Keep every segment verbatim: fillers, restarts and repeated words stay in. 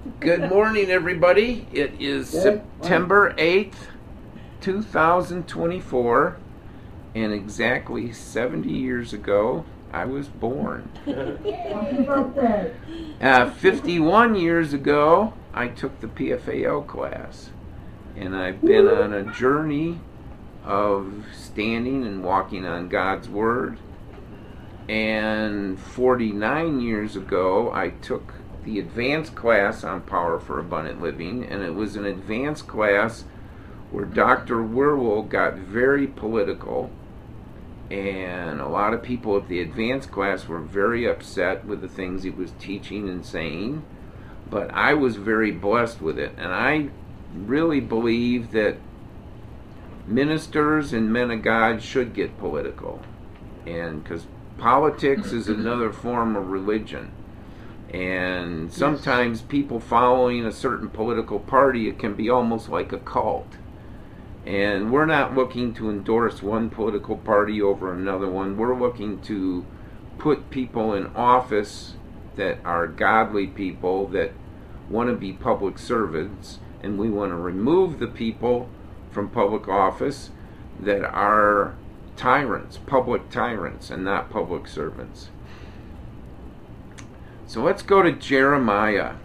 Good morning, everybody. It is September eighth, two thousand twenty-four, and exactly seventy years ago, I was born. uh, fifty-one years ago, I took the P F A L class, and I've been on a journey of standing and walking on God's Word. And forty-nine years ago, I took the advanced class on Power for Abundant Living, and it was an advanced class where Doctor Wierwille got very political, and a lot of people at the advanced class were very upset with the things he was teaching and saying, but I was very blessed with it, and I really believe that ministers and men of God should get political, and because politics is another form of religion. And sometimes people following a certain political party, it can be almost like a cult. And we're not looking to endorse one political party over another one. We're looking to put people in office that are godly people that want to be public servants, and we want to remove the people from public office that are tyrants, public tyrants, and not public servants. So let's go to Jeremiah.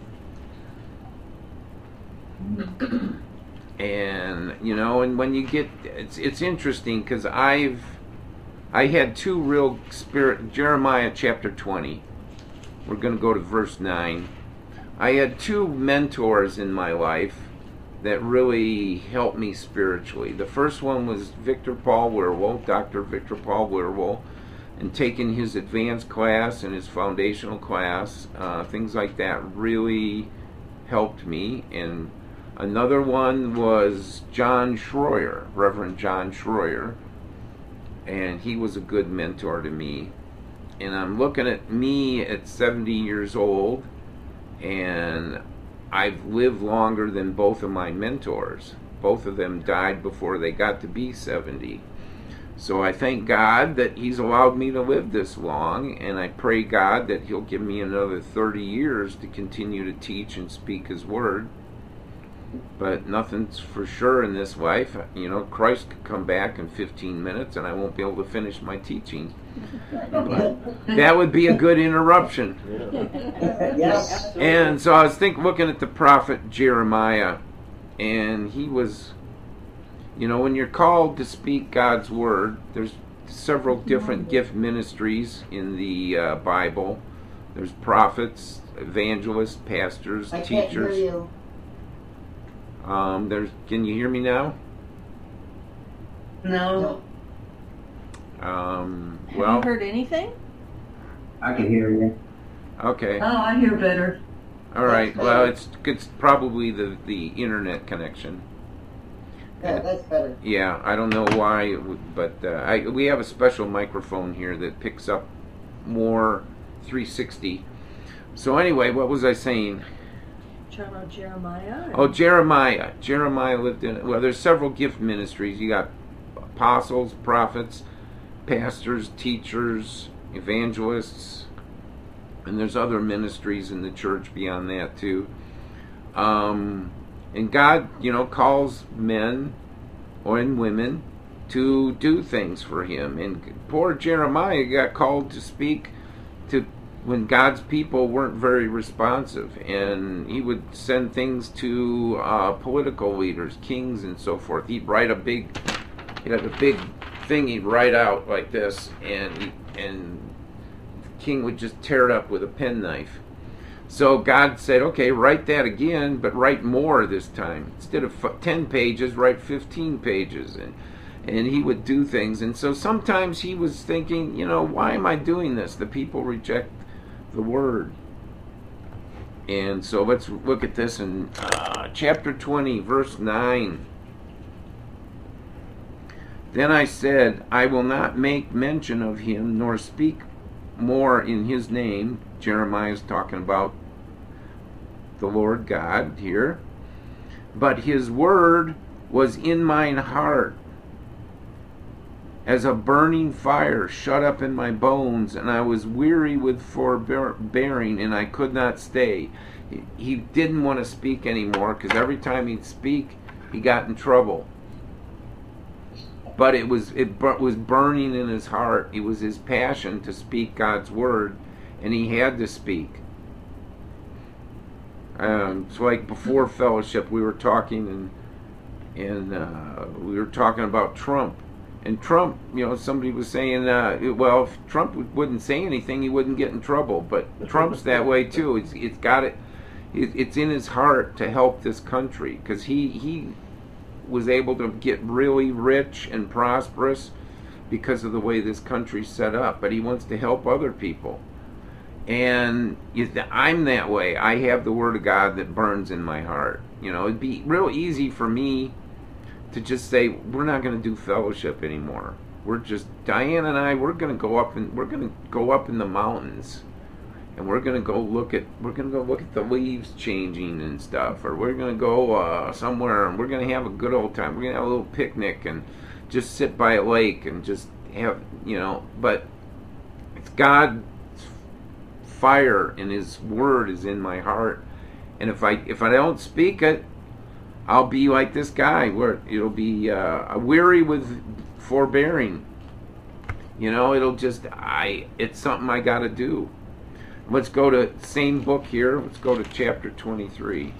And, you know, and when you get, it's it's interesting because I've, I had two real spirit, Jeremiah chapter twenty. We're going to go to verse nine. I had two mentors in my life that really helped me spiritually. The first one was Victor Paul Wierwille, Doctor Victor Paul Wierwille, and taking his advanced class and his foundational class, uh, things like that really helped me. And another one was John Schroyer, Reverend John Schroyer, and he was a good mentor to me. And I'm looking at me at seventy years old, and I've lived longer than both of my mentors. Both of them died before they got to be seventy. So I thank God that He's allowed me to live this long, and I pray God that He'll give me another thirty years to continue to teach and speak His Word. But nothing's for sure in this life. You know, Christ could come back in fifteen minutes and I won't be able to finish my teaching. But that would be a good interruption. Yes. And so I was think, looking at the prophet Jeremiah, and he was, you know, when you're called to speak God's Word, there's several different gift ministries in the uh, Bible. There's prophets, evangelists, pastors, I teachers. can't hear you. Um, there's. Can you hear me now? No. Um, Have well, you heard anything? I can hear you. okay. Oh, I hear better. All right. That's Well, better. it's it's probably the the internet connection. Yeah, that's better. Yeah, I don't know why, it would- but uh, I, we have a special microphone here that picks up more three sixty. So anyway, what was I saying? Talking about Jeremiah? Oh, Jeremiah. Jeremiah lived in, well, there's several gift ministries. You got apostles, prophets, pastors, teachers, evangelists, and there's other ministries in the church beyond that too. Um, and God, you know, calls men or and women to do things for Him. And poor Jeremiah got called to speak to when God's people weren't very responsive, and he would send things to uh, political leaders, kings, and so forth. He'd write a big, he had a big thing he'd write out like this, and he, and the king would just tear it up with a penknife. So God said, okay, write that again, but write more this time. Instead of f- ten pages, write fifteen pages. And and he would do things. And so sometimes he was thinking, you know, why am I doing this? The people reject the Word. And so let's look at this in uh, chapter twenty, verse nine. Then I said, I will not make mention of him, nor speak more in his name. Jeremiah is talking about the Lord God here. But his word was in mine heart. as a burning fire shut up in my bones, and I was weary with forbearing, and I could not stay. He, he didn't want to speak anymore, because every time he'd speak, he got in trouble. But it was it bu- was burning in his heart. It was his passion to speak God's word, and he had to speak. Um, it's like before fellowship, we were talking, and and uh, we were talking about Trump. And Trump, you know, somebody was saying, uh, well, if Trump wouldn't say anything, he wouldn't get in trouble. But Trump's that way too. It's it's got it. It's in his heart to help this country, because he he was able to get really rich and prosperous because of the way this country's set up. But he wants to help other people. And I'm that way. I have the Word of God that burns in my heart. You know, it'd be real easy for me to just say, we're not going to do fellowship anymore. We're just, Diane and I, we're going to go up and we're going to go up in the mountains, and we're going to go look at, we're going to go look at the leaves changing and stuff, or we're going to go uh, somewhere and we're going to have a good old time. We're going to have a little picnic and just sit by a lake and just have, you know, but it's God's fire and His Word is in my heart, and if I if I don't speak it, I'll be like this guy, where it'll be uh, weary with forbearing. You know, it'll just, I. It's something I got to do. Let's go to same book here. Let's go to chapter twenty-three.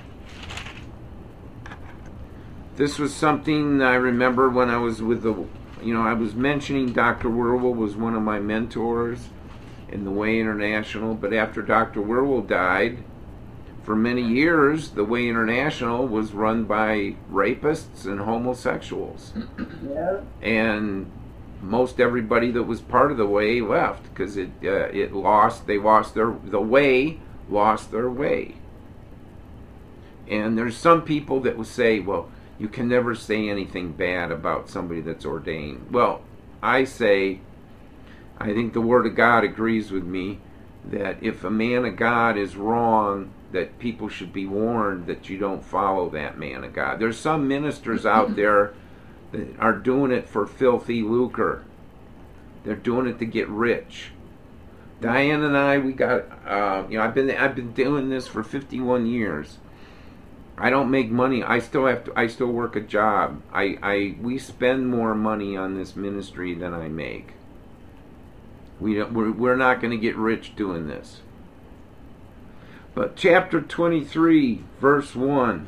This was something I remember when I was with the, you know, I was mentioning Doctor Wierwille was one of my mentors in the Way International, but after Doctor Wierwille died, for many years, the Way International was run by rapists and homosexuals. Yeah. And most everybody that was part of the Way left, because it uh, it lost, they lost their, the Way lost their way. And there's some people that will say, well, you can never say anything bad about somebody that's ordained. Well, I say, I think the Word of God agrees with me that if a man of God is wrong, that people should be warned that you don't follow that man of God. There's some ministers out there that are doing it for filthy lucre. They're doing it to get rich. Diane and I, we got, uh, you know, I've been I've been doing this for fifty-one years. I don't make money. I still have to. I still work a job. I, I we spend more money on this ministry than I make. We don't, we're we're not going to get rich doing this. But chapter twenty-three, verse one.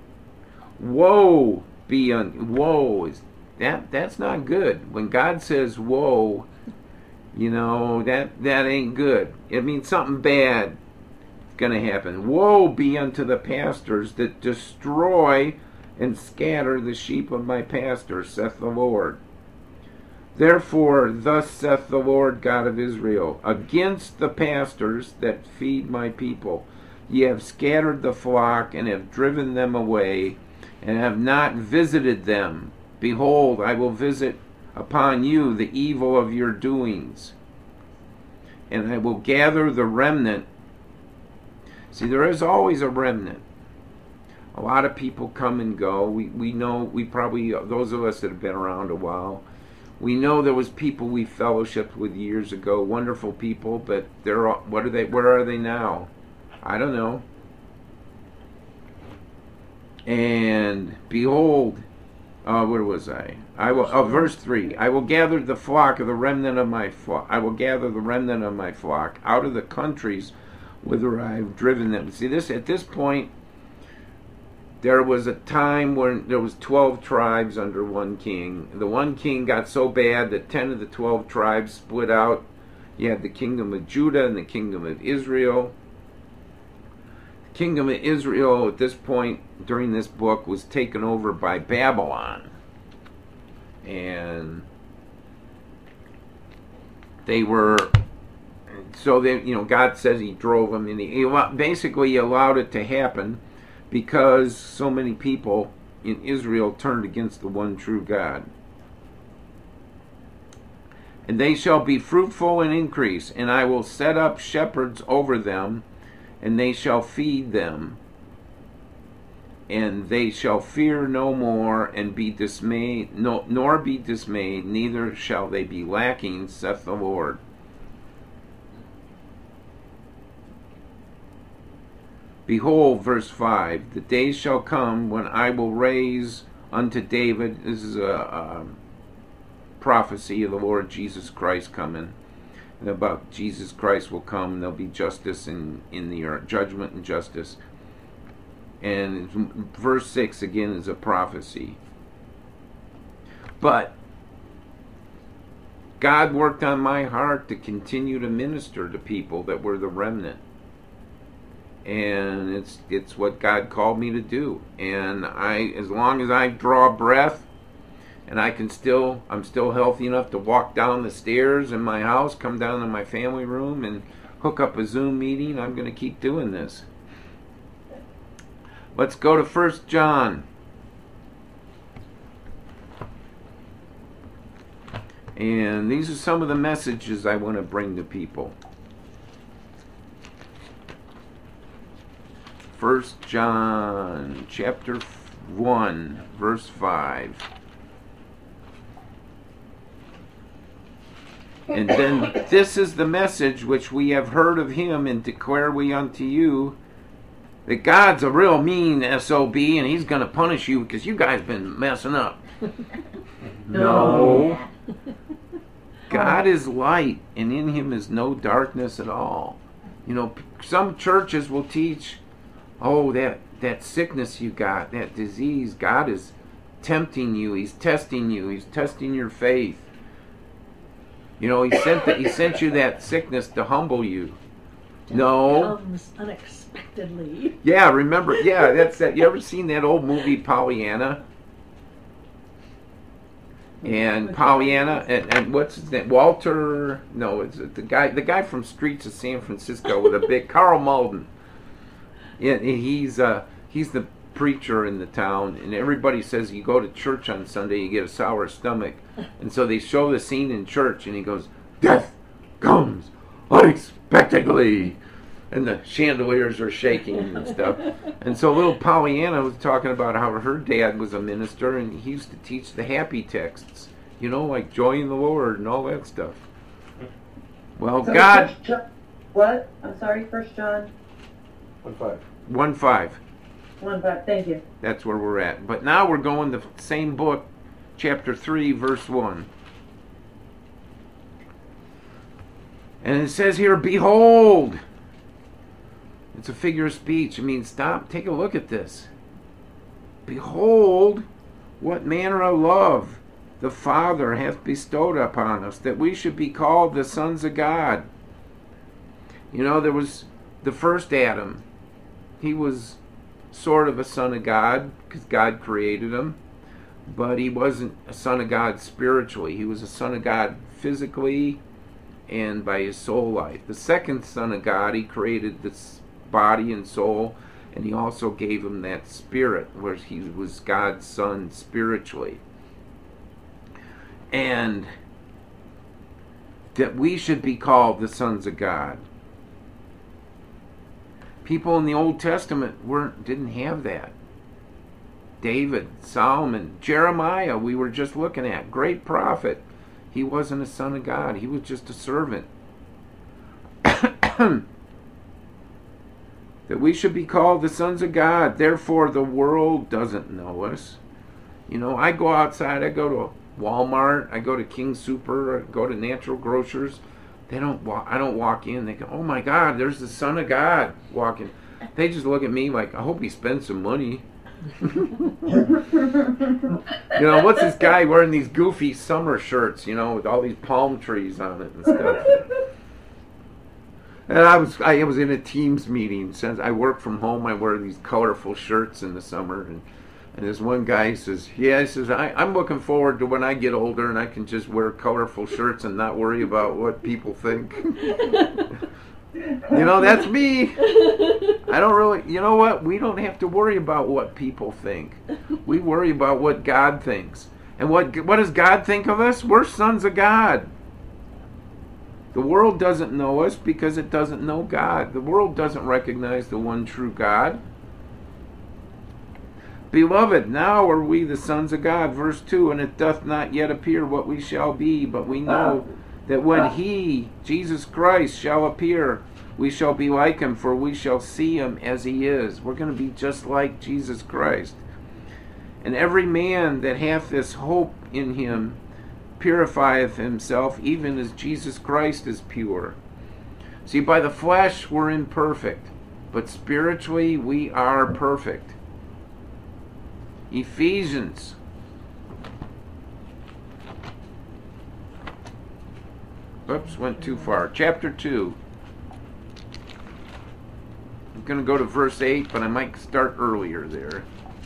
Woe be un woe is that that's not good. When God says woe, you know, that that ain't good. It means something bad is gonna happen. Woe be unto the pastors that destroy and scatter the sheep of my pastors, saith the Lord. Therefore, thus saith the Lord God of Israel, against the pastors that feed my people, ye have scattered the flock, and have driven them away, and have not visited them. Behold, I will visit upon you the evil of your doings, and I will gather the remnant. See, there is always a remnant. A lot of people come and go. We we know, we probably, those of us that have been around a while, we know there was people we fellowshipped with years ago, wonderful people, but they're, what are they, where are they now? I don't know. And behold, uh, where was I? I will, oh, verse three. I will gather the flock of the remnant of my flock. I will gather the remnant of my flock out of the countries whither I have driven them. See, this at this point, there was a time when there was twelve tribes under one king. The one king got so bad that ten of the twelve tribes split out. You had the kingdom of Judah and the kingdom of Israel. The kingdom of Israel at this point during this book was taken over by Babylon. And they were, so they, you know, God says He drove them, and He, he basically allowed it to happen because so many people in Israel turned against the one true God. And they shall be fruitful and increase, and I will set up shepherds over them, and they shall feed them. and they shall fear no more, and be dismayed, no, nor be dismayed, neither shall they be lacking, saith the Lord. Behold, verse five, the days shall come when I will raise unto David, this is a, a prophecy of the Lord Jesus Christ coming, and about Jesus Christ will come, and there'll be justice in, in the earth, judgment and justice. And verse six again is a prophecy. But God worked on my heart to continue to minister to people that were the remnant. And it's it's what God called me to do. And I, as long as I draw breath, and I can still, I'm still healthy enough to walk down the stairs in my house, come down to my family room, and hook up a Zoom meeting, I'm going to keep doing this. Let's go to First John. And these are some of the messages I want to bring to people. First John chapter one, verse five. And then this is the message which we have heard of him, and declare we unto you, that God's a real mean S O B, and he's going to punish you because you guys been messing up. No. God is light, and in him is no darkness at all. You know, some churches will teach, oh, that, that sickness you got, that disease, God is tempting you, he's testing you, he's testing your faith. You know, he sent the, he sent you that sickness to humble you. No. Comes unexpectedly. Yeah, remember, yeah, that's that. You ever seen that old movie Pollyanna? And Pollyanna, and, and what's his name? Walter, no, it's the guy, the guy from Streets of San Francisco with a big, Carl Malden. Yeah, he's uh, he's the preacher in the town, and everybody says you go to church on Sunday, you get a sour stomach, and so they show the scene in church, and he goes, "Death comes unexpectedly," and the chandeliers are shaking and stuff. And so little Pollyanna was talking about how her dad was a minister, and he used to teach the happy texts, you know, like joy in the Lord and all that stuff. Well, So God, First John- what? I'm sorry, First John One five. one five. one five. Thank you. That's where we're at. But now we're going to the same book, chapter three, verse one. And it says here, behold. It's a figure of speech. I mean, stop, take a look at this. Behold, what manner of love the Father hath bestowed upon us, that we should be called the sons of God. You know, there was the first Adam. He was sort of a son of God, because God created him, but he wasn't a son of God spiritually. He was a son of God physically and by his soul life. The second son of God, he created this body and soul, and he also gave him that spirit, where he was God's son spiritually. And that we should be called the sons of God. People in the Old Testament weren't didn't have that. David, Solomon, Jeremiah, we were just looking at, great prophet. He wasn't a son of God. He was just a servant. That we should be called the sons of God. Therefore, the world doesn't know us. You know, I go outside, I go to Walmart, I go to King Super, I go to Natural Grocers. They don't walk, I don't walk in. They go, oh my God, there's the Son of God walking. They just look at me like, I hope he spends some money. You know, what's this guy wearing these goofy summer shirts, you know, with all these palm trees on it and stuff. And I was I was in a Teams meeting. Since I work from home, I wear these colorful shirts in the summer. And, and this one guy says, yeah, he says, I, I'm looking forward to when I get older and I can just wear colorful shirts and not worry about what people think. You know, that's me. I don't really, you know what? We don't have to worry about what people think. We worry about what God thinks. And what what does God think of us? We're sons of God. The world doesn't know us because it doesn't know God. The world doesn't recognize the one true God. Beloved, now are we the sons of God. Verse two, and it doth not yet appear what we shall be, but we know that when he, Jesus Christ, shall appear, we shall be like him, for we shall see him as he is. We're going to be just like Jesus Christ. And every man that hath this hope in him purifieth himself, even as Jesus Christ is pure. See, by the flesh we're imperfect, but spiritually we are perfect. Ephesians. Oops, went too far. Chapter two. I'm going to go to verse eight, but I might start earlier there.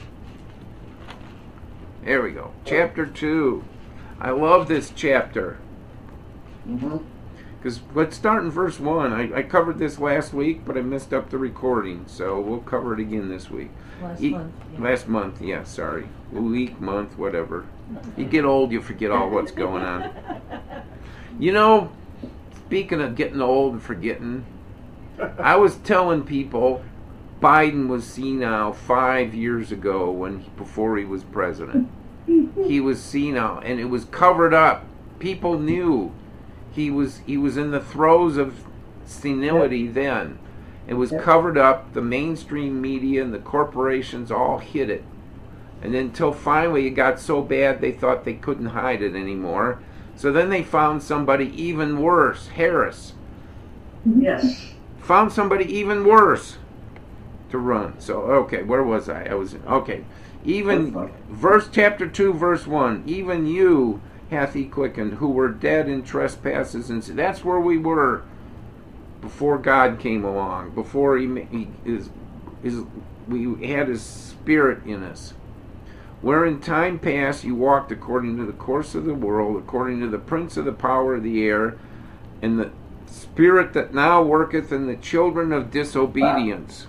There we go. Chapter two. I love this chapter. Mm-hmm. Because let's start in verse one. I, I covered this last week, but I messed up the recording, so we'll cover it again this week. Last E- month. Yeah. Last month, yeah, sorry. Week, month, whatever. You get old, you forget all what's going on. You know, speaking of getting old and forgetting, I was telling people Biden was senile five years ago when he, before he was president. He was senile, and it was covered up. People knew he was he was in the throes of senility then. It was covered up. The mainstream media and the corporations all hid it. And then until finally it got so bad they thought they couldn't hide it anymore. So then they found somebody even worse, Harris. Yes. Found somebody even worse to run. So, okay, where was I? I was, okay. Even, verse chapter two, verse one, even you hath he quickened, who were dead in trespasses and sin. That's where we were before God came along, before he, he is, is, we had his spirit in us. Where in time past you walked according to the course of the world, according to the prince of the power of the air, and the spirit that now worketh in the children of disobedience.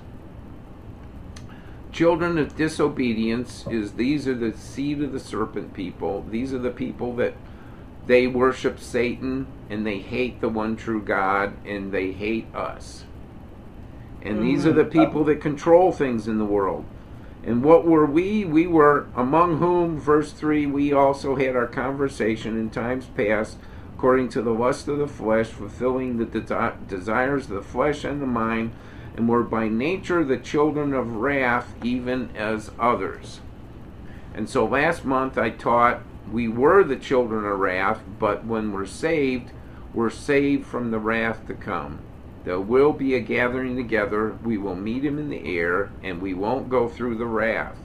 Children of disobedience is, these are the seed of the serpent people. These are the people that they worship Satan and they hate the one true God and they hate us. And mm-hmm. these are the people that control things in the world. And what were we? We were among whom, verse three, we also had our conversation in times past, according to the lust of the flesh, fulfilling the de- desires of the flesh and the mind, and were by nature the children of wrath, even as others. And so last month I taught we were the children of wrath, but when we're saved, we're saved from the wrath to come. There will be a gathering together, we will meet him in the air, and we won't go through the wrath.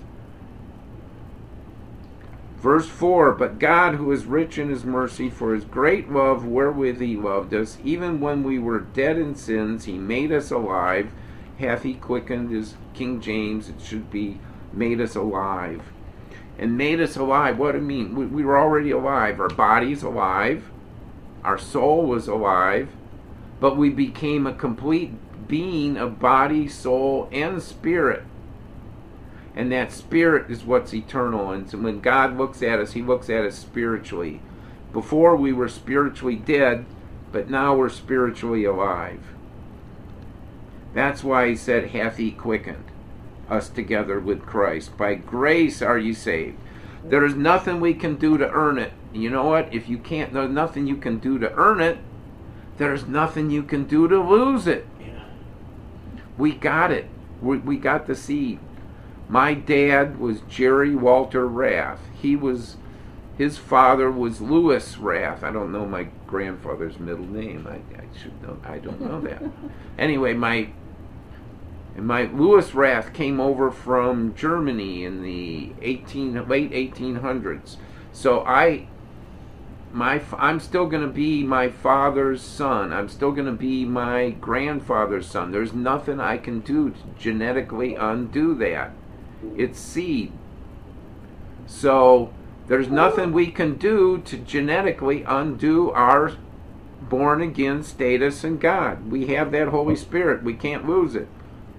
Verse four, but God, who is rich in his mercy, for his great love wherewith he loved us, even when we were dead in sins, he made us alive. Hath he quickened, is King James, it should be made us alive. And made us alive, what do it mean? We, we were already alive. Our body's alive. Our soul was alive. But we became a complete being of body, soul, and spirit. And that spirit is what's eternal. And so when God looks at us, he looks at us spiritually. Before we were spiritually dead, but now we're spiritually alive. That's why he said, hath he quickened us together with Christ. By grace are you saved. There is nothing we can do to earn it. You know what? If you can't, there's nothing you can do to earn it. There's nothing you can do to lose it. We got it. We, we got the seed. My dad was Jerry Walter Rath. He was, his father was Lewis Rath. I don't know my grandfather's middle name. I, I should know. I don't know that. Anyway, my my Lewis Rath came over from Germany in the eighteen late eighteen hundreds. So I. My, I'm still going to be my father's son. I'm still going to be my grandfather's son. There's nothing I can do to genetically undo that. It's seed. So there's nothing we can do to genetically undo our born again status in God. We have that Holy Spirit. We can't lose it.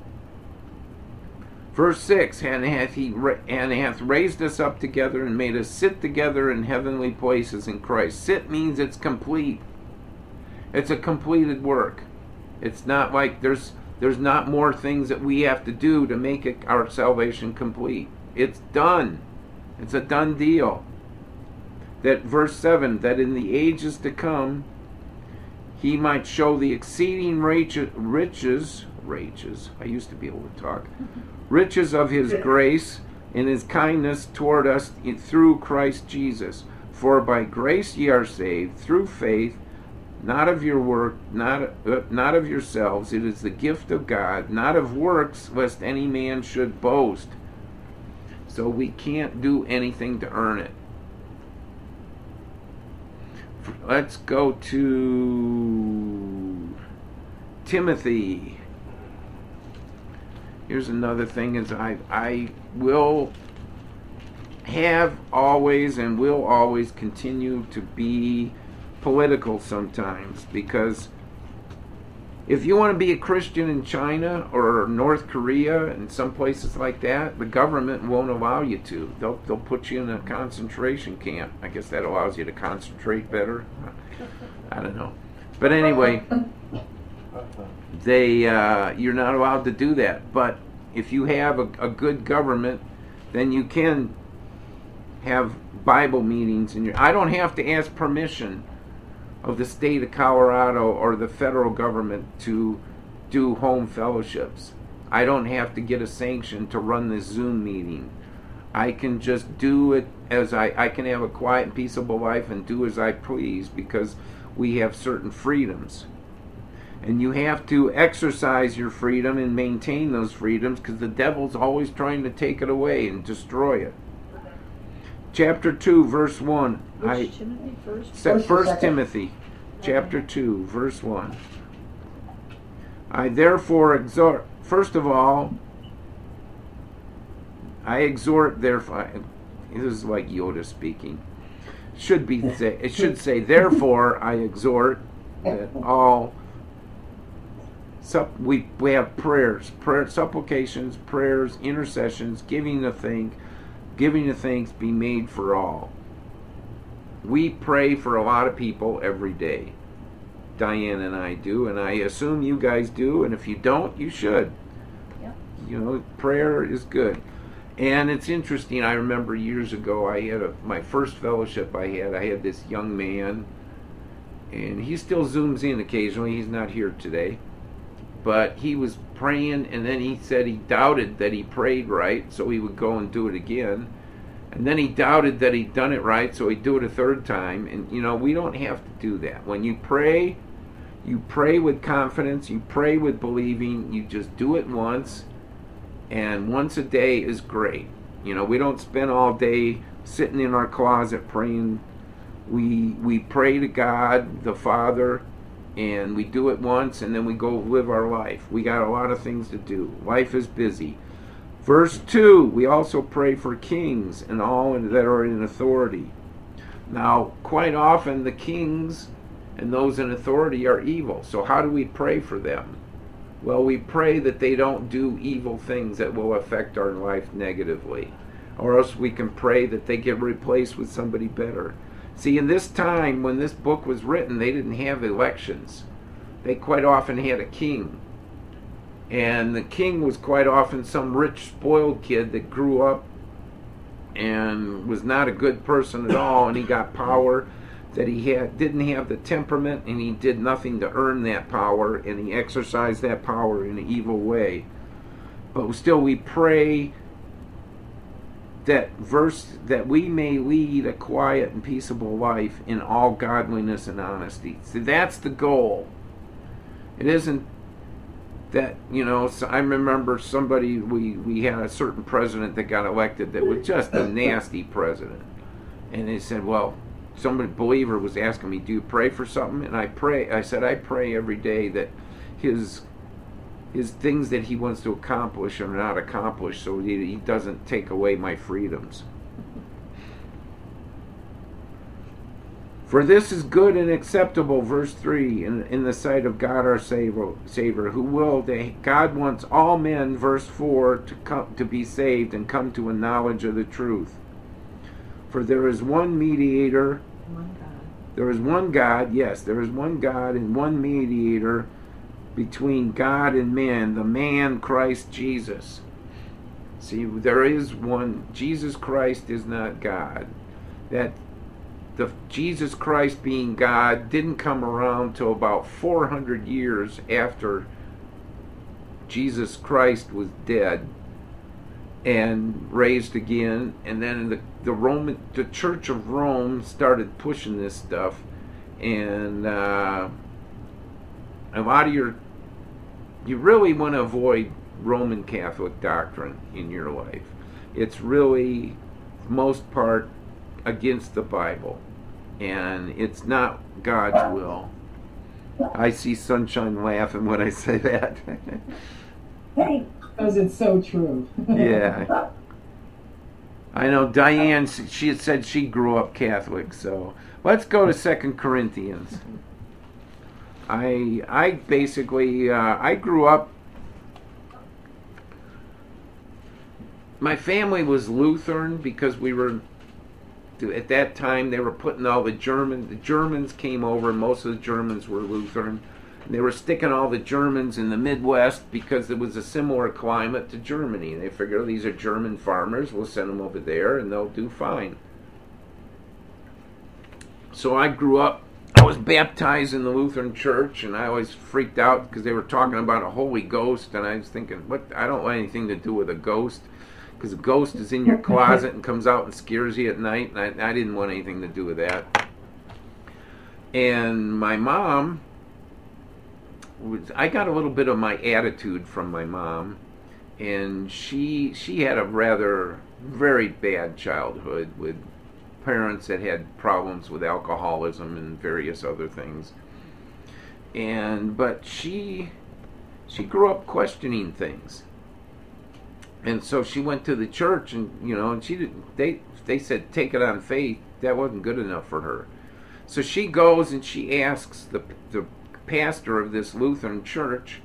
Verse six, and hath he and hath raised us up together and made us sit together in heavenly places in Christ. Sit means it's complete. It's a completed work. It's not like there's there's not more things that we have to do to make it, our salvation complete. It's done. It's a done deal. That verse seven, that in the ages to come, he might show the exceeding riches, riches, riches, I used to be able to talk, riches of his grace and his kindness toward us through Christ Jesus. For by grace ye are saved, through faith, not of your work, not, uh, not of yourselves. It is the gift of God, not of works, lest any man should boast. So we can't do anything to earn it. Let's go to Timothy. Here's another thing is I I will have always and will always continue to be political sometimes, because if you want to be a Christian in China or North Korea and some places like that, the government won't allow you to. They'll they'll put you in a concentration camp. I guess that allows you to concentrate better. I don't know. But anyway, they uh, you're not allowed to do that. But if you have a, a good government, then you can have Bible meetings. And I don't have to ask permission of the state of Colorado or the federal government to do home fellowships. I don't have to get a sanction to run this Zoom meeting. I can just do it as I, I can have a quiet and peaceable life and do as I please, because we have certain freedoms. And you have to exercise your freedom and maintain those freedoms, because the devil's always trying to take it away and destroy it. Chapter two, verse one. Which I, Timothy first? First or First second? Timothy, chapter two, verse one. I therefore exhort, first of all, I exhort, therefore, this is like Yoda speaking. Should be say, it should say, therefore I exhort that all, sup, we we have prayers, prayer, supplications, prayers, intercessions, giving the thing, giving the thanks be made for all. We pray for a lot of people every day. Diane and I do, and I assume you guys do, and if you don't, you should. Yep. You know, prayer is good. And it's interesting, I remember years ago, I had a, my first fellowship I had, I had this young man, and he still zooms in occasionally, he's not here today, but he was praying, and then he said he doubted that he prayed right, so he would go and do it again. And then he doubted that he'd done it right, so he'd do it a third time. And, you know, we don't have to do that. When you pray, you pray with confidence, you pray with believing, you just do it once, and once a day is great. You know, we don't spend all day sitting in our closet praying. We, we pray to God, the Father, and we do it once, and then we go live our life. We got a lot of things to do. Life is busy. Verse two, we also pray for kings and all that are in authority. Now, quite often the kings and those in authority are evil. So how do we pray for them? Well, we pray that they don't do evil things that will affect our life negatively. Or else we can pray that they get replaced with somebody better. See, in this time when this book was written, they didn't have elections. They quite often had a king. And the king was quite often some rich, spoiled kid that grew up and was not a good person at all, and he got power that he had didn't have the temperament, and he did nothing to earn that power, and he exercised that power in an evil way. But still, we pray that verse that we may lead a quiet and peaceable life in all godliness and honesty. See, that's the goal. It isn't that, you know, so I remember somebody, we, we had a certain president that got elected that was just a nasty president. And they said, well, somebody, believer was asking me, do you pray for something? And I pray, I said, I pray every day that his his things that he wants to accomplish are not accomplished, so he, he doesn't take away my freedoms. For this is good and acceptable, verse three, in, in the sight of God our Savior, Savior who will, they, God wants all men, verse four, to come to be saved and come to a knowledge of the truth. For there is one mediator, One God. there is one God, yes, there is one God and one mediator between God and man, the man Christ Jesus. See, there is one. Jesus Christ is not God. That the Jesus Christ being God didn't come around till about four hundred years after Jesus Christ was dead and raised again, and then the the Roman the Church of Rome started pushing this stuff, and uh, a lot of your you really want to avoid Roman Catholic doctrine in your life. It's really, most part, against the Bible, and it's not God's will. I see Sunshine laughing when I say that. Hey, Because it's so true. Yeah. I know Diane, she had said she grew up Catholic, so let's go to Second Corinthians. I I basically, uh, I grew up, my family was Lutheran because we were, at that time they were putting all the German, the Germans came over, most of the Germans were Lutheran. And they were sticking all the Germans in the Midwest because it was a similar climate to Germany. They figured, oh, these are German farmers, we'll send them over there and they'll do fine. So I grew up, I was baptized in the Lutheran church, and I always freaked out because they were talking about a Holy Ghost, and I was thinking, what? I don't want anything to do with a ghost, because a ghost is in your closet and comes out and scares you at night, and I, I didn't want anything to do with that. And my mom, was, I got a little bit of my attitude from my mom, and she she had a rather very bad childhood with parents that had problems with alcoholism and various other things. And but she she grew up questioning things. And so she went to the church, and you know, and she didn't, they they said take it on faith. That wasn't good enough for her. So she goes and she asks the the pastor of this Lutheran church,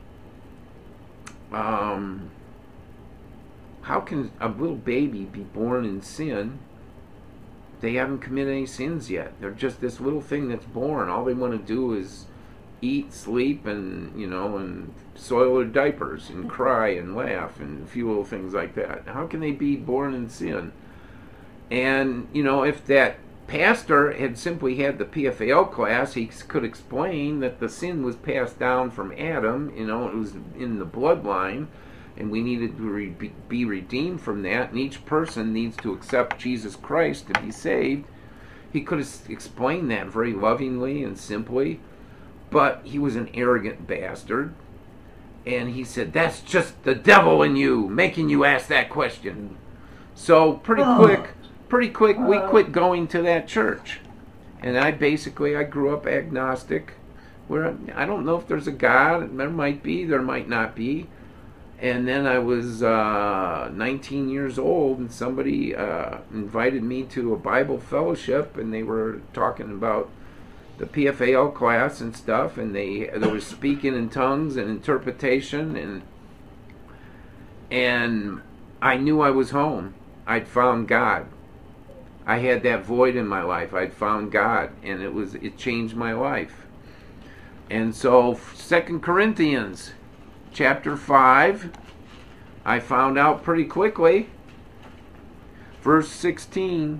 um, how can a little baby be born in sin? They haven't committed any sins yet. They're just this little thing that's born. All they want to do is eat, sleep, and you know, and soil their diapers and cry and laugh and a few little things like that. How can they be born in sin? And you know, if that pastor had simply had the P F A L class, he could explain that the sin was passed down from Adam. You know, it was in the bloodline, and we needed to re- be redeemed from that, and each person needs to accept Jesus Christ to be saved. He could have explained that very lovingly and simply, but he was an arrogant bastard, and he said, that's just the devil in you, making you ask that question. So pretty quick, pretty quick, we quit going to that church. And I basically, I grew up agnostic, where I don't know if there's a God. There might be, there might not be. And then I was uh, nineteen years old, and somebody uh, invited me to a Bible fellowship, and they were talking about the P F A L class and stuff, and they there was speaking in tongues and interpretation, and and I knew I was home. I'd found God. I had that void in my life. I'd found God, and it was it changed my life. And so, Second Corinthians chapter five, I found out pretty quickly, verse sixteen,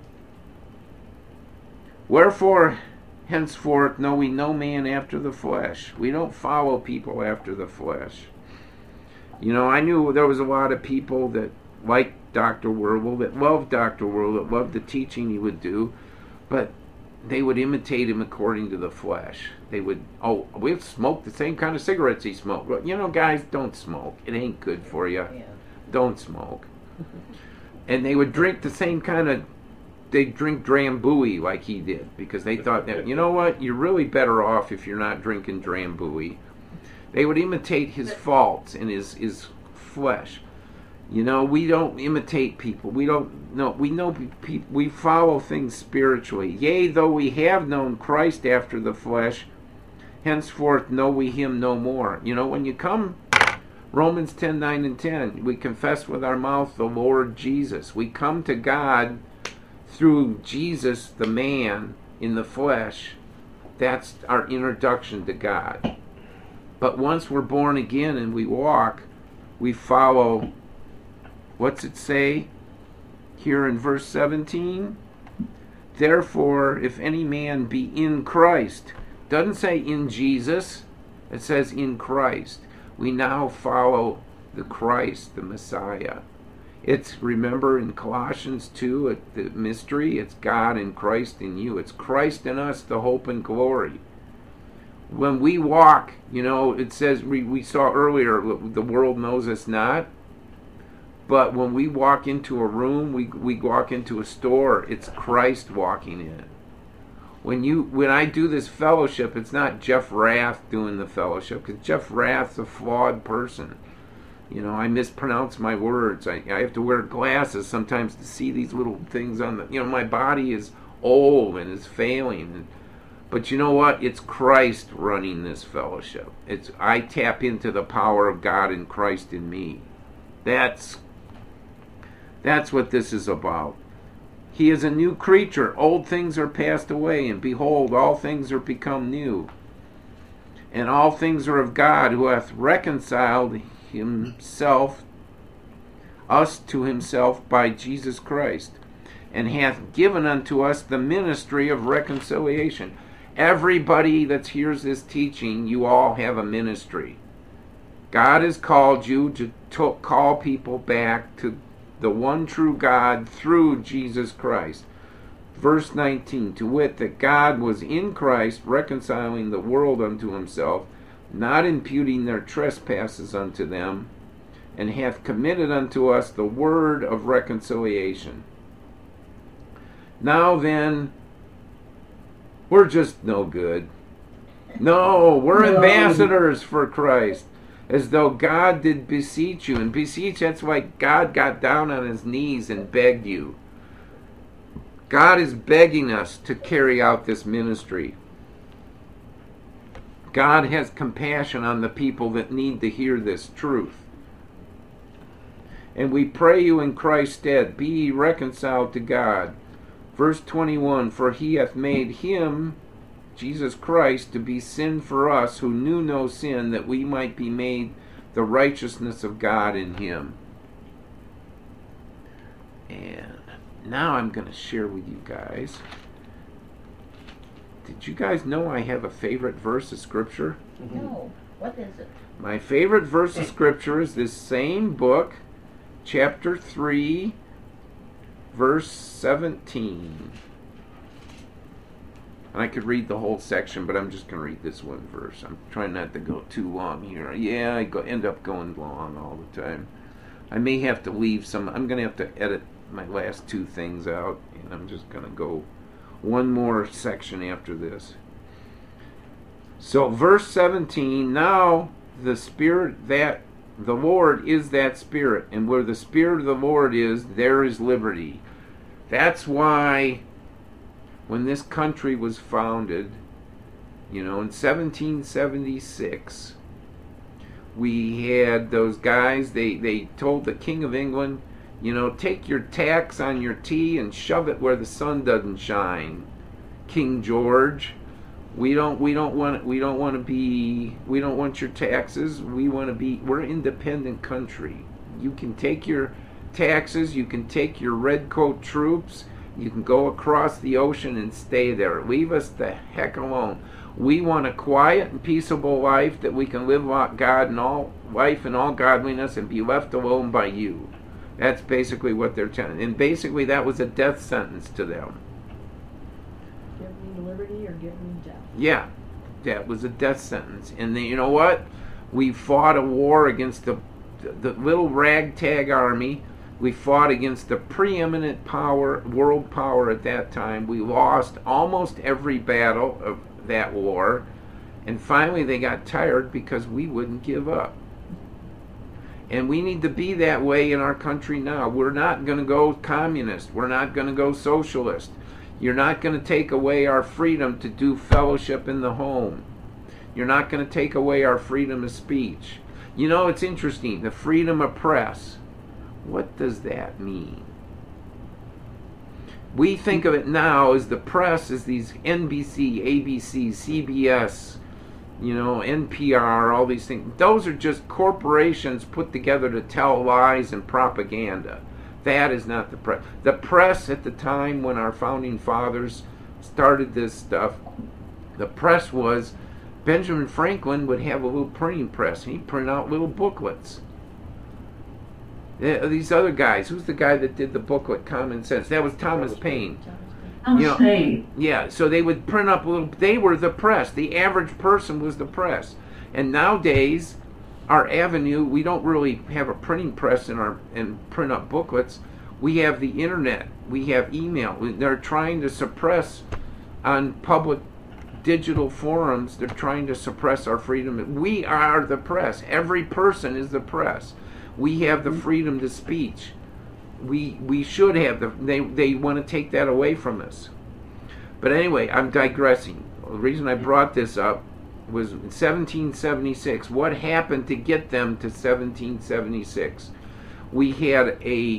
wherefore henceforth know we no man after the flesh. We don't follow people after the flesh. You know, I knew there was a lot of people that liked Doctor Werble, that loved Doctor Werble, that loved the teaching he would do, but they would imitate him according to the flesh. They would, oh, we'll smoke the same kind of cigarettes he smoked. Well, you know, guys, don't smoke. It ain't good for you. Yeah. Don't smoke. And they would drink the same kind of, they'd drink Drambuie like he did, because they thought that, you know what, you're really better off if you're not drinking Drambuie. They would imitate his faults and his, his flesh. You know, we don't imitate people. We don't know. We know people. We follow things spiritually. Yea, though we have known Christ after the flesh, henceforth know we him no more. You know, when you come, Romans ten, nine and ten, we confess with our mouth the Lord Jesus. We come to God through Jesus, the man in the flesh. That's our introduction to God. But once we're born again and we walk, we follow What's it say here in verse seventeen? Therefore, if any man be in Christ, doesn't say in Jesus, it says in Christ. We now follow the Christ, the Messiah. It's, remember in Colossians two, it, the mystery, it's God and Christ in you. It's Christ in us, the hope and glory. When we walk, you know, it says, we, we saw earlier, the world knows us not. But when we walk into a room, we we walk into a store, it's Christ walking in. When you when I do this fellowship, it's not Jeff Rath doing the fellowship, because Jeff Rath's a flawed person. You know, I mispronounce my words. I, I have to wear glasses sometimes to see these little things on the, you know, my body is old and is failing. And, but you know what? It's Christ running this fellowship. It's I tap into the power of God and Christ in me. That's That's what this is about. He is a new creature. Old things are passed away, and behold, all things are become new. And all things are of God, who hath reconciled himself, us to himself by Jesus Christ, and hath given unto us the ministry of reconciliation. Everybody that hears this teaching, you all have a ministry. God has called you to, to call people back to the one true God through Jesus Christ. Verse nineteen, to wit, that God was in Christ reconciling the world unto himself, not imputing their trespasses unto them, and hath committed unto us the word of reconciliation. Now then, we're just no good. No, we're No. ambassadors for Christ. As though God did beseech you. And beseech, that's why God got down on his knees and begged you. God is begging us to carry out this ministry. God has compassion on the people that need to hear this truth. And we pray you in Christ's stead, be ye reconciled to God. Verse twenty-one, for he hath made him, Jesus Christ, to be sin for us who knew no sin, that we might be made the righteousness of God in him. And now I'm going to share with you guys. Did you guys know I have a favorite verse of Scripture? No. What is it? My favorite verse of Scripture is this same book, chapter three, verse seventeen. And I could read the whole section, but I'm just going to read this one verse. I'm trying not to go too long here. Yeah, I go, end up going long all the time. I may have to leave some. I'm going to have to edit my last two things out, and I'm just going to go one more section after this. So, verse seventeen, now the Spirit that the Lord is that Spirit, and where the Spirit of the Lord is, there is liberty. That's why when this country was founded, you know, in seventeen seventy-six, we had those guys, they, they told the King of England, you know, take your tax on your tea and shove it where the sun doesn't shine. King George, we don't we don't want we don't want to be we don't want your taxes. We want to be we're an independent country. You can take your taxes, you can take your redcoat troops, you can go across the ocean and stay there. Leave us the heck alone. We want a quiet and peaceable life that we can live like God in all life and all godliness and be left alone by you. That's basically what they're telling. And basically that was a death sentence to them. Give me liberty or give me death. Yeah, that was a death sentence. And then, you know what? We fought a war against the, the little ragtag army. We fought against the preeminent power, world power at that time. We lost almost every battle of that war. And finally they got tired because we wouldn't give up. And we need to be that way in our country now. We're not going to go communist. We're not going to go socialist. You're not going to take away our freedom to do fellowship in the home. You're not going to take away our freedom of speech. You know, it's interesting. The freedom of press. What does that mean? We think of it now as the press as these N B C, A B C, C B S, you know, N P R, all these things. Those are just corporations put together to tell lies and propaganda. That is not the press. The press at the time when our founding fathers started this stuff, the press was, Benjamin Franklin would have a little printing press, and he'd print out little booklets. Yeah, these other guys, who's the guy that did the booklet, Common Sense? That was Thomas Paine. I'm You know, saying, Yeah, so they would print up little, they were the press. The average person was the press. And nowadays, our avenue, we don't really have a printing press in our and print up booklets. We have the internet. We have email. They're trying to suppress on public digital forums, they're trying to suppress our freedom. We are the press. Every person is the press. We have the freedom to speech. We we should have the they they want to take that away from us. But anyway, I'm digressing. The reason I brought this up was in seventeen seventy-six. What happened to get them to seventeen seventy-six? We had a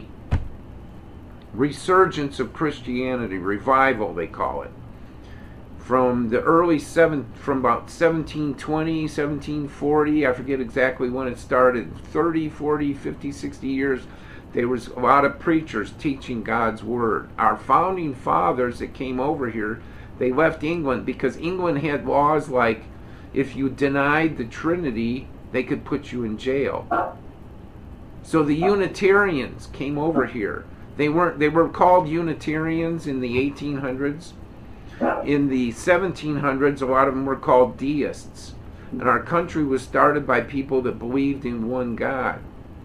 resurgence of Christianity, revival they call it. From the early seven, from about seventeen twenty, seventeen forty, I forget exactly when it started, thirty, forty, fifty, sixty years, there was a lot of preachers teaching God's word. Our founding fathers that came over here, they left England because England had laws like if you denied the Trinity, they could put you in jail. So the Unitarians came over here. They weren't they were called Unitarians in the eighteen hundreds. In the seventeen hundreds, a lot of them were called deists. And our country was started by people that believed in one God.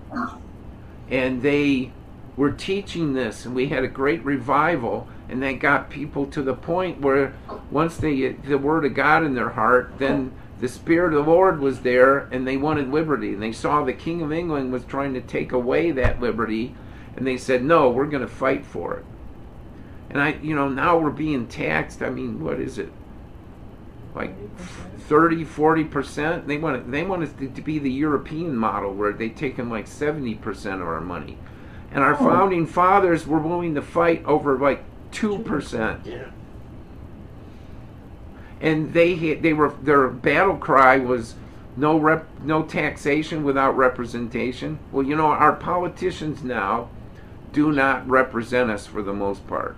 And they were teaching this, and we had a great revival, and that got people to the point where once they get the Word of God in their heart, then the Spirit of the Lord was there, and they wanted liberty. And they saw the King of England was trying to take away that liberty, and they said, no, we're going to fight for it. And I, you know, now we're being taxed. I mean, what is it? Like thirty, forty percent? They want it, they want us to, to be the European model where they've taken like seventy percent of our money. And our founding fathers were willing to fight over like two percent. Yeah. And they had, they were their battle cry was no rep, no taxation without representation. Well, you know, our politicians now do not represent us for the most part.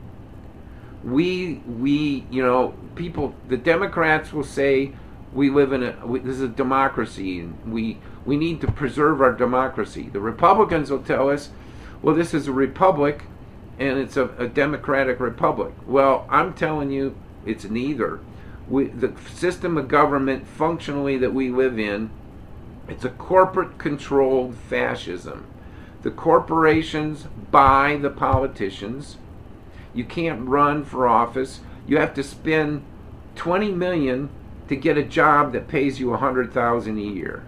We, we, you know, people, the Democrats will say we live in a, we, this is a democracy, and we, we need to preserve our democracy. The Republicans will tell us, well, this is a republic, and it's a, a democratic republic. Well, I'm telling you, it's neither. We, the system of government functionally that we live in, it's a corporate-controlled fascism. The corporations buy the politicians. You can't run for office. You have to spend twenty million dollars to get a job that pays you one hundred thousand dollars a year.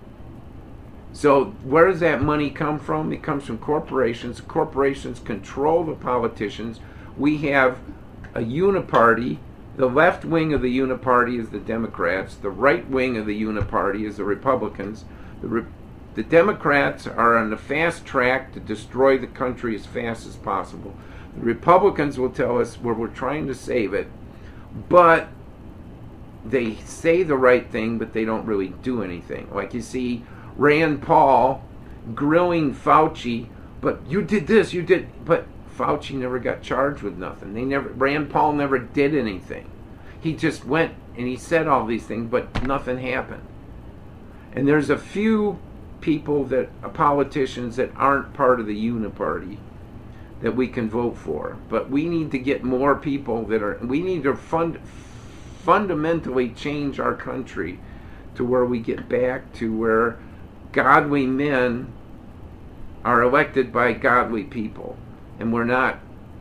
So where does that money come from? It comes from corporations. Corporations control the politicians. We have a uniparty. The left wing of the uniparty is the Democrats. The right wing of the uniparty is the Republicans. The Re- The Democrats are on the fast track to destroy the country as fast as possible. The Republicans will tell us where we're trying to save it, but they say the right thing, but they don't really do anything. Like you see Rand Paul grilling Fauci, but you did this, you did, but Fauci never got charged with nothing. They never, Rand Paul never did anything. He just went and he said all these things, but nothing happened. And there's a few people that are politicians that aren't part of the uniparty that we can vote for, but we need to get more people that are, we need to fund, fundamentally change our country to where we get back to where godly men are elected by godly people, and we're not,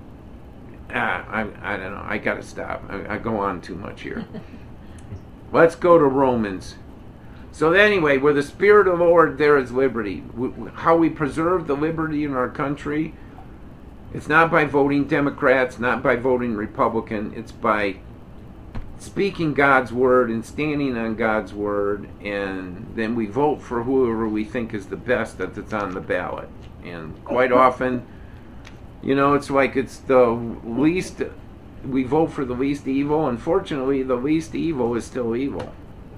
ah, I, I don't know, I gotta stop, I, I go on too much here. Let's go to Romans. So anyway, where the Spirit of the Lord, there is liberty. How we preserve the liberty in our country, it's not by voting Democrats, not by voting Republican. It's by speaking God's word and standing on God's word, and then we vote for whoever we think is the best that's on the ballot. And quite often, you know, it's like it's the least, we vote for the least evil. Unfortunately, the least evil is still evil.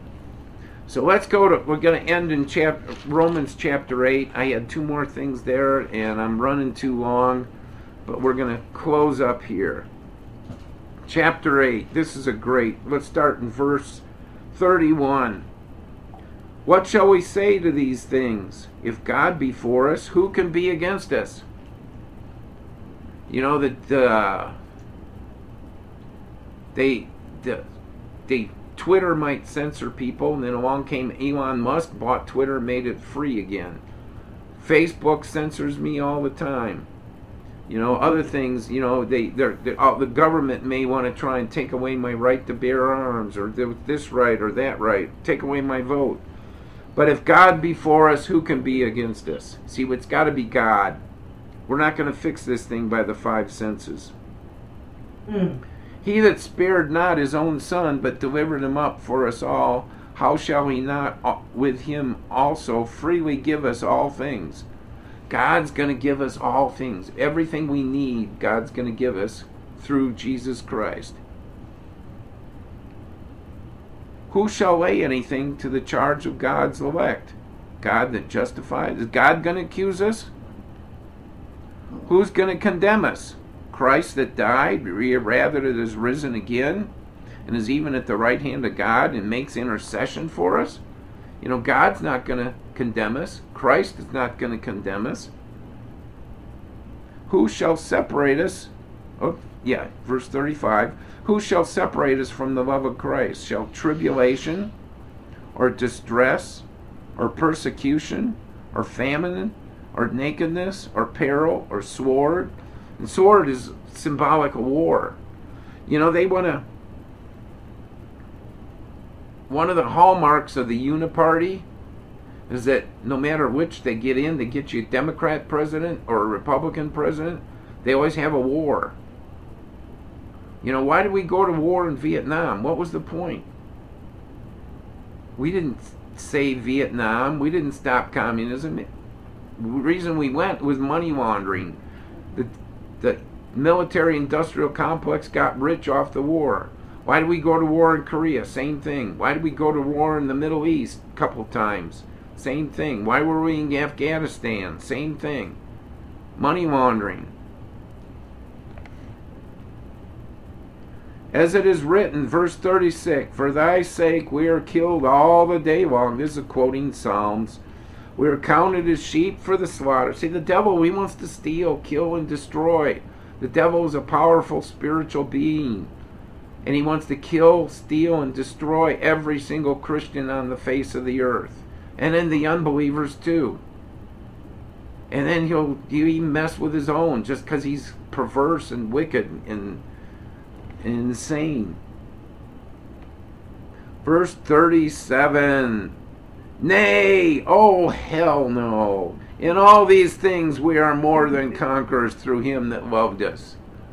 So let's go to, we're going to end in chap, Romans chapter eight. I had two more things there, and I'm running too long, but we're going to close up here. Chapter eight, this is a great, let's start in verse thirty-one. What shall we say to these things? If God be for us, who can be against us? You know that uh, they, the, they, Twitter might censor people, and then along came Elon Musk, bought Twitter, made it free again. Facebook censors me all the time. You know, other things, you know, they, they're, they're, uh, the government may want to try and take away my right to bear arms, or this right or that right, take away my vote. But if God be for us, who can be against us? See, it's got to be God. We're not going to fix this thing by the five senses. Mm. He that spared not his own son, but delivered him up for us all, how shall he not with him also freely give us all things? God's going to give us all things. Everything we need, God's going to give us through Jesus Christ. Who shall lay anything to the charge of God's elect? God that justifies. Is God going to accuse us? Who's going to condemn us? Christ that died, rather that is risen again, and is even at the right hand of God and makes intercession for us. You know, God's not going to condemn us. Christ is not going to condemn us. Who shall separate us? Oh, yeah, verse thirty-five. Who shall separate us from the love of Christ? Shall tribulation, or distress, or persecution, or famine, or nakedness, or peril, or sword? And sword is symbolic of war. You know, they want to... One of the hallmarks of the Uniparty is that no matter which they get in, they get you a Democrat president or a Republican president, they always have a war. You know, why did we go to war in Vietnam? What was the point? We didn't save Vietnam. We didn't stop communism. The reason we went was money laundering. The, the military-industrial complex got rich off the war. Why did we go to war in Korea? Same thing. Why did we go to war in the Middle East a couple times? Same thing. Why were we in Afghanistan? Same thing. Money laundering. As it is written, verse thirty-six, for thy sake we are killed all the day long. This is quoting Psalms. We are counted as sheep for the slaughter. See, the devil, he wants to steal, kill, and destroy. The devil is a powerful spiritual being. And he wants to kill, steal, and destroy every single Christian on the face of the earth. And then the unbelievers too. And then he'll, he'll even mess with his own just because he's perverse and wicked and, and insane. Verse thirty-seven. Nay, oh hell no. In all these things we are more than conquerors through him that loved us.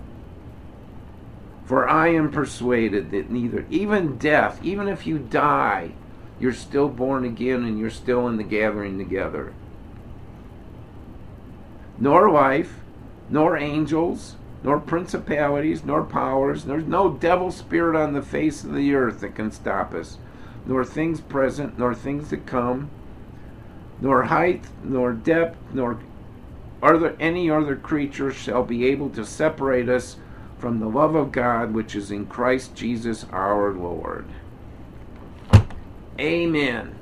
For I am persuaded that neither, even death, even if you die, you're still born again and you're still in the gathering together. Nor life, nor angels, nor principalities, nor powers, there's no devil spirit on the face of the earth that can stop us, nor things present, nor things to come, nor height, nor depth, nor other, any other creature shall be able to separate us from the love of God which is in Christ Jesus our Lord. Amen.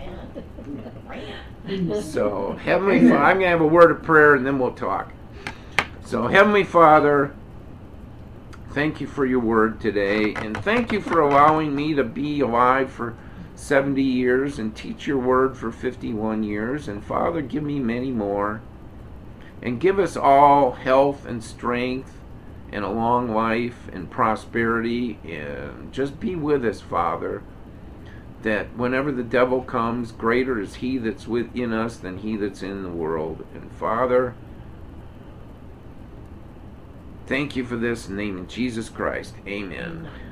So, Heavenly Father, I'm going to have a word of prayer and then we'll talk. So, Heavenly Father, thank you for your word today, and thank you for allowing me to be alive for seventy years and teach your word for fifty-one years. And Father, give me many more. And give us all health and strength and a long life and prosperity. And just be with us, Father, that whenever the devil comes, greater is he that's within us than he that's in the world. And Father, thank you for this in the name of Jesus Christ. Amen.